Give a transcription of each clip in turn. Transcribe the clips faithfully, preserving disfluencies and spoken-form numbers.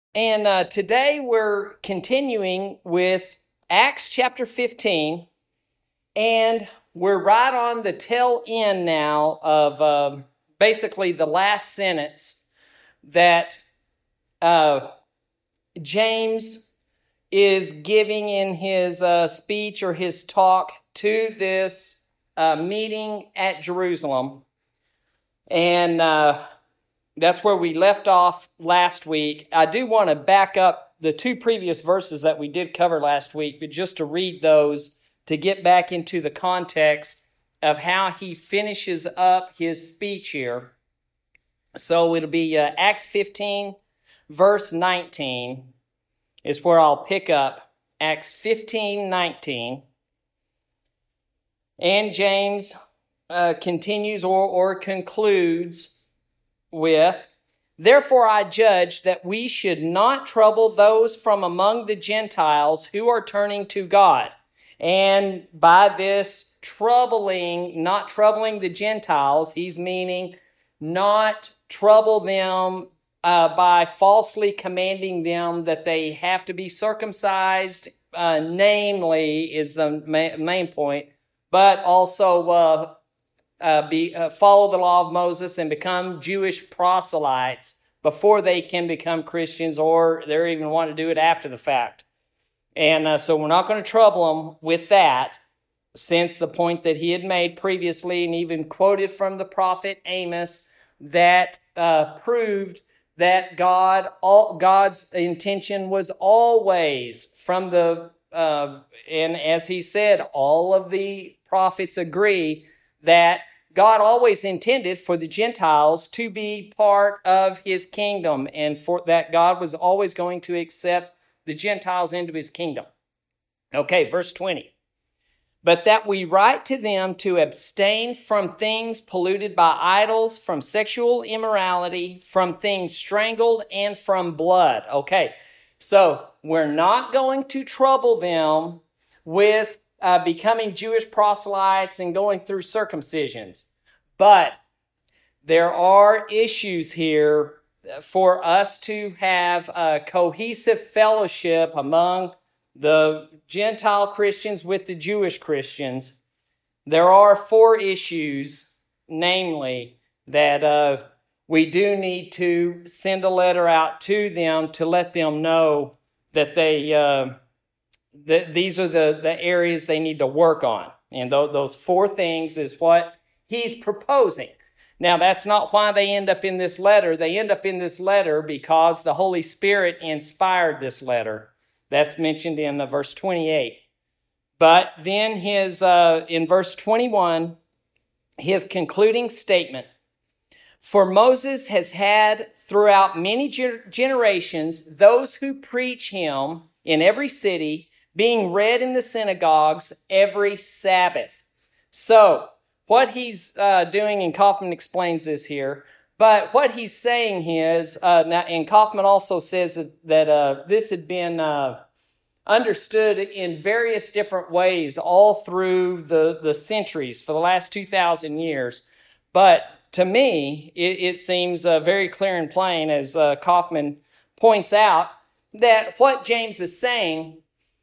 And uh, today we're continuing with Acts chapter fifteen, and we're right on the tail end now of uh, basically the last sentence that uh, James is giving in his uh, speech or his talk to this uh, meeting at Jerusalem. And uh, that's where we left off last week. I do want to back up the two previous verses that we did cover last week, but just to read those to get back into the context of how he finishes up his speech here. So it'll be uh, Acts fifteen, verse nineteen is where I'll pick up. Acts fifteen, nineteen. And James uh, continues or, or concludes with, "Therefore I judge that we should not trouble those from among the Gentiles who are turning to God." And by this troubling, not troubling the Gentiles, he's meaning not trouble them uh, by falsely commanding them that they have to be circumcised, uh, namely is the ma- main point, but also uh, Uh, be uh, follow the law of Moses and become Jewish proselytes before they can become Christians, or they even want to do it after the fact. And uh, so we're not going to trouble them with that, since the point that he had made previously and even quoted from the prophet Amos that uh, proved that God, all, God's intention was always from the, uh, and as he said, all of the prophets agree that God always intended for the Gentiles to be part of his kingdom, and for that God was always going to accept the Gentiles into his kingdom. Okay, verse twenty. "But that we write to them to abstain from things polluted by idols, from sexual immorality, from things strangled, and from blood." Okay, so we're not going to trouble them with Uh, becoming Jewish proselytes and going through circumcisions. But there are issues here for us to have a cohesive fellowship among the Gentile Christians with the Jewish Christians. There are four issues, namely, that uh, we do need to send a letter out to them to let them know that they... Uh, The, these are the, the areas they need to work on. And th- those four things is what he's proposing. Now, that's not why they end up in this letter. They end up in this letter because the Holy Spirit inspired this letter. That's mentioned in uh, verse twenty-eight. But then his uh, in verse twenty-one, his concluding statement, "For Moses has had throughout many ge- generations those who preach him in every city, being read in the synagogues every Sabbath." So, what he's uh, doing, and Kaufman explains this here, but what he's saying is, uh, now, and Kaufman also says that, that uh, this had been uh, understood in various different ways all through the, the centuries for the last two thousand years. But to me, it, it seems uh, very clear and plain, as uh, Kaufman points out, that what James is saying,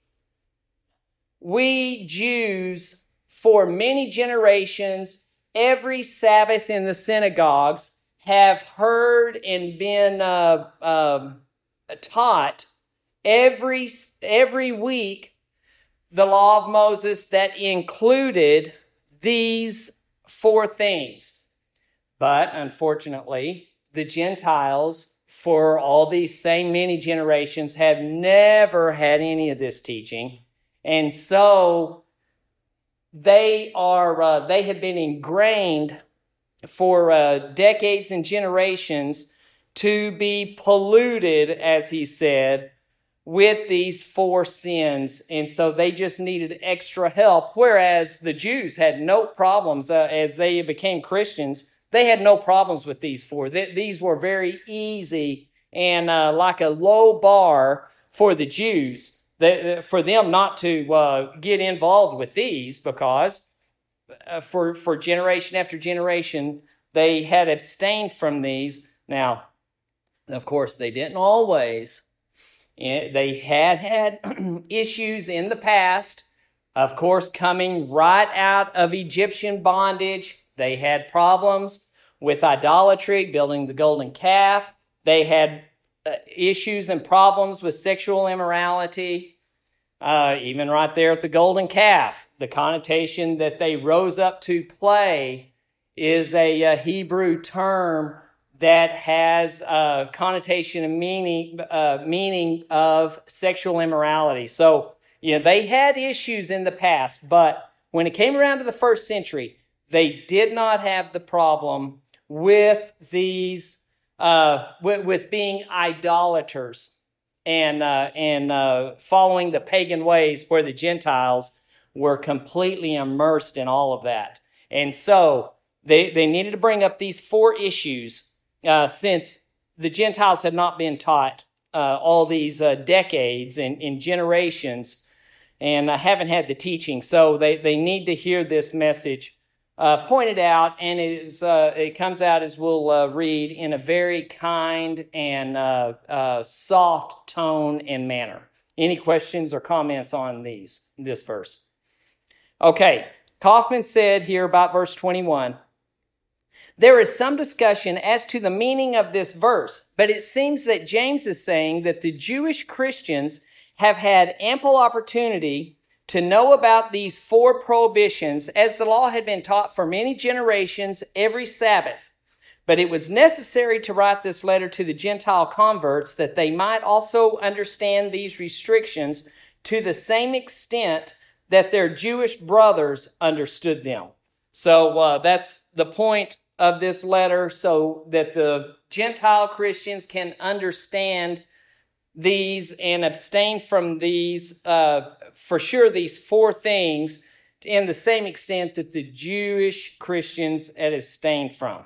we Jews, for many generations, every Sabbath in the synagogues, have heard and been uh, uh, taught every, every week the law of Moses that included these four things. But unfortunately, the Gentiles, for all these same many generations, have never had any of this teaching. And so they are, uh, they have been ingrained for uh, decades and generations to be polluted, as he said, with these four sins. And so they just needed extra help, whereas the Jews had no problems uh, as they became Christians. They had no problems with these four. Th- these were very easy and uh, like a low bar for the Jews, that, for them not to uh, get involved with these, because uh, for, for generation after generation, they had abstained from these. Now, of course, they didn't always, They had had issues in the past, of course, coming right out of Egyptian bondage. They had problems with idolatry, building the golden calf. They had uh, issues and problems with sexual immorality, uh, even right there at the golden calf. The connotation that they rose up to play is a, a Hebrew term that has a connotation and meaning, uh, meaning of sexual immorality. So, you know, they had issues in the past, but when it came around to the first century, they did not have the problem with these, uh, with, with being idolaters and uh, and uh, following the pagan ways, where the Gentiles were completely immersed in all of that. And so they they needed to bring up these four issues uh, since the Gentiles had not been taught uh, all these uh, decades and in generations, and uh, haven't had the teaching. So they, they need to hear this message uh, pointed out, and it, is, uh, it comes out, as we'll uh, read, in a very kind and uh, uh, soft tone and manner. Any questions or comments on these, this verse? Okay, Kaufman said here about verse twenty-one, there is some discussion as to the meaning of this verse, but it seems that James is saying that the Jewish Christians have had ample opportunity to know about these four prohibitions, as the law had been taught for many generations every Sabbath. But it was necessary to write this letter to the Gentile converts that they might also understand these restrictions to the same extent that their Jewish brothers understood them. So uh, that's the point of this letter, so that the Gentile Christians can understand these and abstain from these, uh, for sure, these four things in the same extent that the Jewish Christians had abstained from.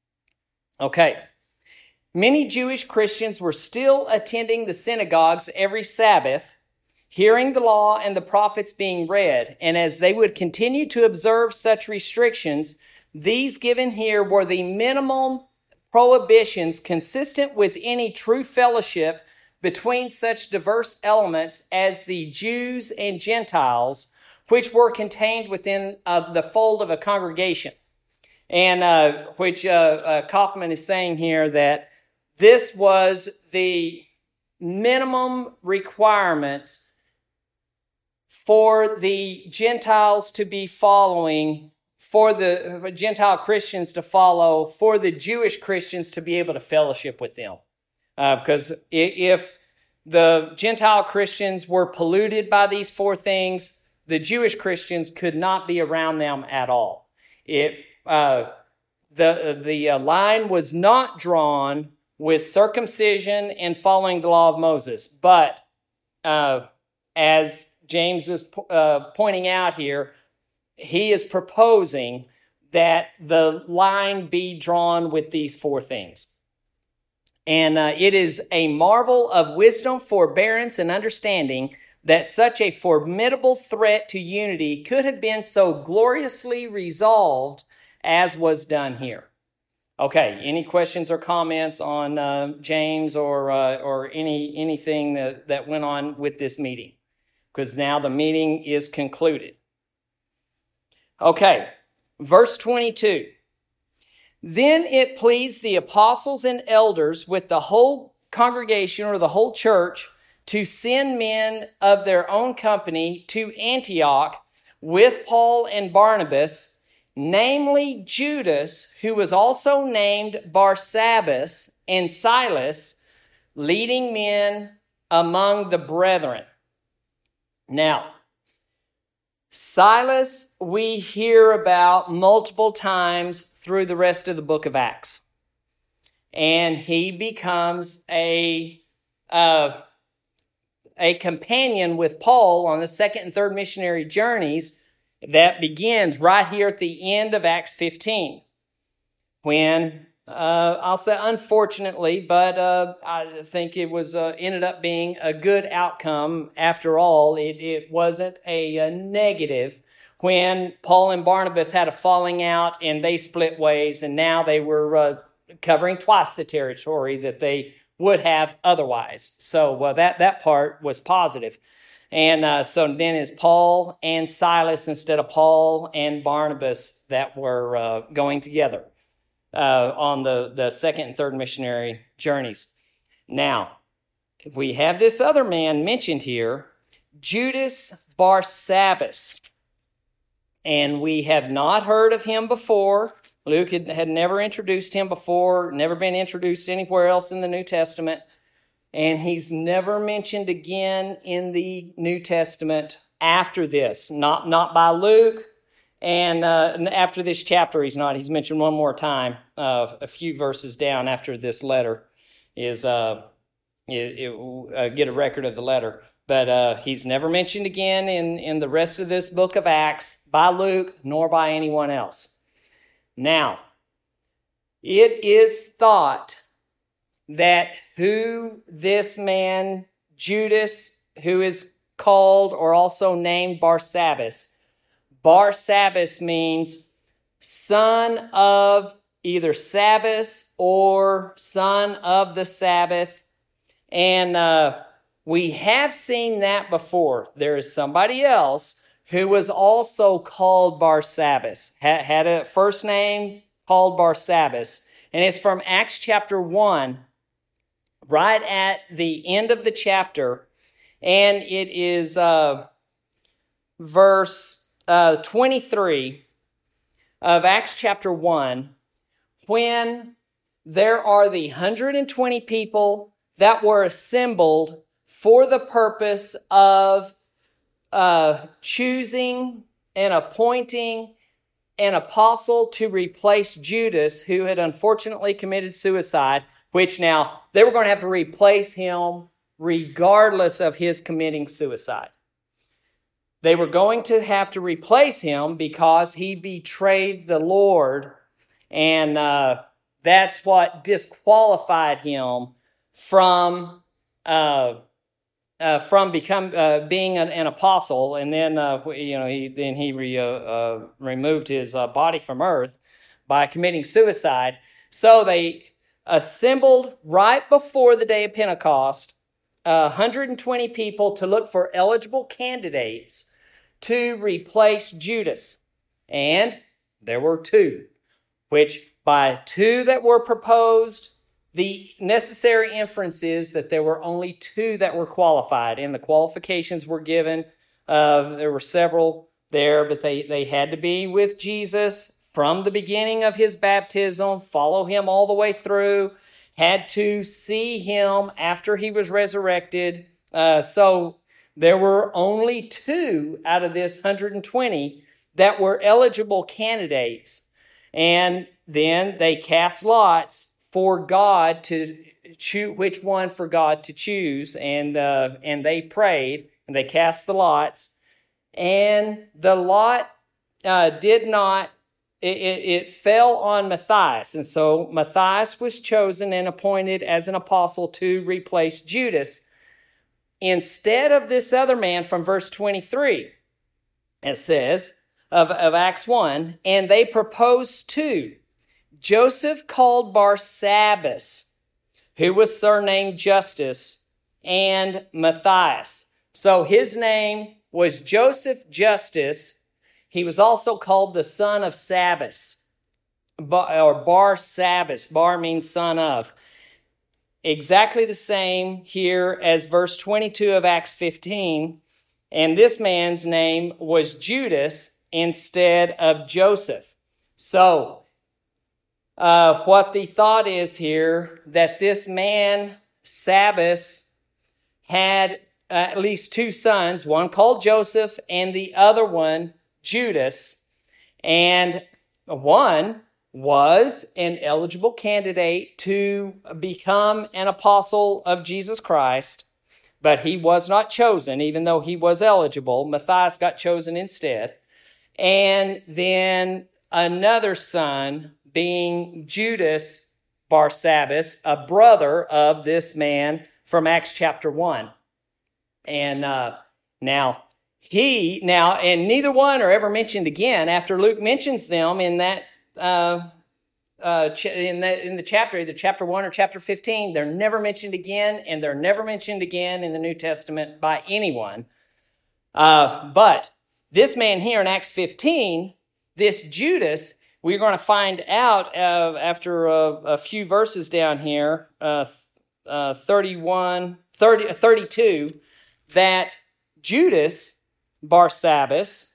Okay. Many Jewish Christians were still attending the synagogues every Sabbath, hearing the law and the prophets being read, and as they would continue to observe such restrictions, these given here were the minimum prohibitions consistent with any true fellowship between such diverse elements as the Jews and Gentiles, which were contained within uh, the fold of a congregation. And uh, which uh, uh, Kaufman is saying here that this was the minimum requirements for the Gentiles to be following, for the for Gentile Christians to follow, for the Jewish Christians to be able to fellowship with them. Uh, because if the Gentile Christians were polluted by these four things, the Jewish Christians could not be around them at all. It uh, the the uh, line was not drawn with circumcision and following the law of Moses, but uh, as James is uh, pointing out here, he is proposing that the line be drawn with these four things. And uh, it is a marvel of wisdom, forbearance, and understanding that such a formidable threat to unity could have been so gloriously resolved as was done here. Okay, any questions or comments on uh, James or uh, or any anything that, that went on with this meeting? Because now the meeting is concluded. Okay, verse twenty-two. Then it pleased the apostles and elders with the whole congregation or the whole church to send men of their own company to Antioch with Paul and Barnabas, namely Judas, who was also named Barsabbas, and Silas, leading men among the brethren. Now, Silas, we hear about multiple times through the rest of the book of Acts. And he becomes a, uh, a companion with Paul on the second and third missionary journeys that begins right here at the end of Acts fifteen. When, uh, I'll say unfortunately, but uh, I think it was uh, ended up being a good outcome after all. It, it wasn't a, a negative when Paul and Barnabas had a falling out and they split ways, and now they were uh, covering twice the territory that they would have otherwise. So well, that, that part was positive. And uh, so then it's Paul and Silas instead of Paul and Barnabas that were uh, going together uh, on the, the second and third missionary journeys. Now, we have this other man mentioned here, Judas Barsabbas. And we have not heard of him before. Luke had, had never introduced him before, never been introduced anywhere else in the New Testament. And he's never mentioned again in the New Testament after this. Not, not by Luke. And uh, after this chapter, he's not. He's mentioned one more time, uh, a few verses down after this letter is, uh, it, it, uh, get a record of the letter. But uh, he's never mentioned again in, in the rest of this book of Acts by Luke, nor by anyone else. Now, it is thought that who this man, Judas, who is called or also named Barsabbas, Barsabbas means son of either Sabbath or son of the Sabbath. And uh, we have seen that before. There is somebody else who was also called Barsabbas, had, had a first name called Barsabbas. And it's from Acts chapter one, right at the end of the chapter. And it is uh, verse uh, twenty-three of Acts chapter one, when there are the one hundred twenty people that were assembled for the purpose of uh, choosing and appointing an apostle to replace Judas, who had unfortunately committed suicide, which now they were going to have to replace him regardless of his committing suicide. They were going to have to replace him because he betrayed the Lord, and uh, that's what disqualified him from uh, uh, from become uh, being an, an apostle. And then uh, you know he then he re, uh, uh, removed his uh, body from earth by committing suicide. So they assembled right before the day of Pentecost, uh, one hundred twenty people to look for eligible candidates to replace Judas. And there were two, which by two that were proposed, the necessary inference is that there were only two that were qualified, and the qualifications were given. Uh, there were several there, but they, they had to be with Jesus from the beginning of his baptism, follow him all the way through, had to see him after he was resurrected. Uh, so there were only two out of this one hundred twenty that were eligible candidates. And then they cast lots for God to choose which one for God to choose. And, uh, and they prayed, and they cast the lots. And the lot uh, did not It, it, it fell on Matthias. And so Matthias was chosen and appointed as an apostle to replace Judas instead of this other man from verse twenty-three. It says of, of Acts one, and they proposed two, Joseph called Barsabbas, who was surnamed Justus, and Matthias. So his name was Joseph Justus. He was also called the son of Sabbath, or Barsabbas. Bar means son of. Exactly the same here as verse twenty-two of Acts fifteen. And this man's name was Judas instead of Joseph. So, uh, what the thought is here, that this man, Sabbath, had at least two sons, one called Joseph and the other one Judas, and one was an eligible candidate to become an apostle of Jesus Christ, but he was not chosen, even though he was eligible. Matthias got chosen instead. And then another son, being Judas Barsabbas, a brother of this man from Acts chapter one. And uh, now, He, now, and neither one are ever mentioned again after Luke mentions them in that uh, uh, ch- in, the, in the chapter, either chapter one or chapter fifteen. They're never mentioned again, and they're never mentioned again in the New Testament by anyone. Uh, but this man here in Acts fifteen, this Judas, we're going to find out uh, after a, a few verses down here, uh, uh, thirty-one, thirty, thirty-two, that Judas Barsabbas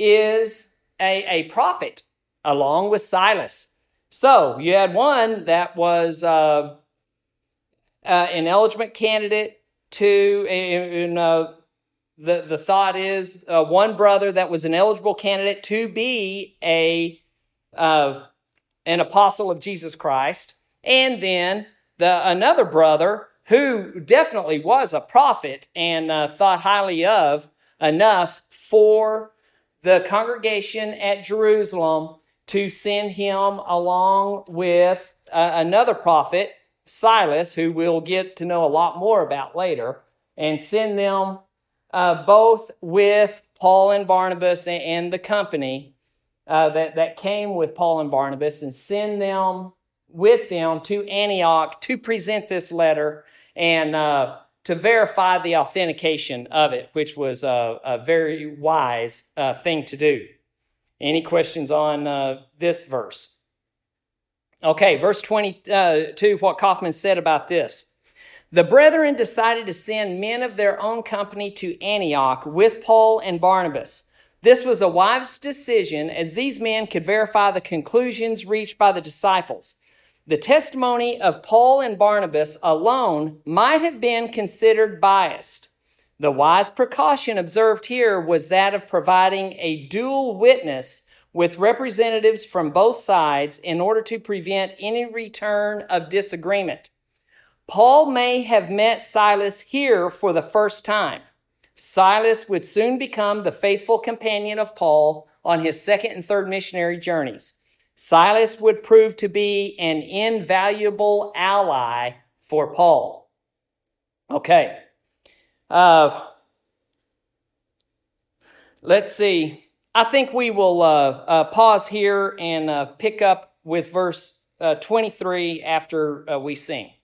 is a, a prophet along with Silas. So you had one that was uh, uh, an eligible candidate, two, and uh, the, the thought is uh, one brother that was an eligible candidate to be a uh, an apostle of Jesus Christ, and then the another brother who definitely was a prophet and uh, thought highly of enough for the congregation at Jerusalem to send him along with uh, another prophet, Silas, who we'll get to know a lot more about later, and send them uh, both with Paul and Barnabas and, and the company uh, that, that came with Paul and Barnabas, and send them with them to Antioch to present this letter and uh, to verify the authentication of it, which was a, a very wise uh, thing to do. Any questions on uh, this verse? Okay, verse twenty-two, what Kaufman said about this. The brethren decided to send men of their own company to Antioch with Paul and Barnabas. This was a wise decision, as these men could verify the conclusions reached by the disciples. The testimony of Paul and Barnabas alone might have been considered biased. The wise precaution observed here was that of providing a dual witness with representatives from both sides in order to prevent any return of disagreement. Paul may have met Silas here for the first time. Silas would soon become the faithful companion of Paul on his second and third missionary journeys. Silas would prove to be an invaluable ally for Paul. Okay. Uh, let's see. I think we will uh, uh, pause here and uh, pick up with verse uh, twenty-three after uh, we sing.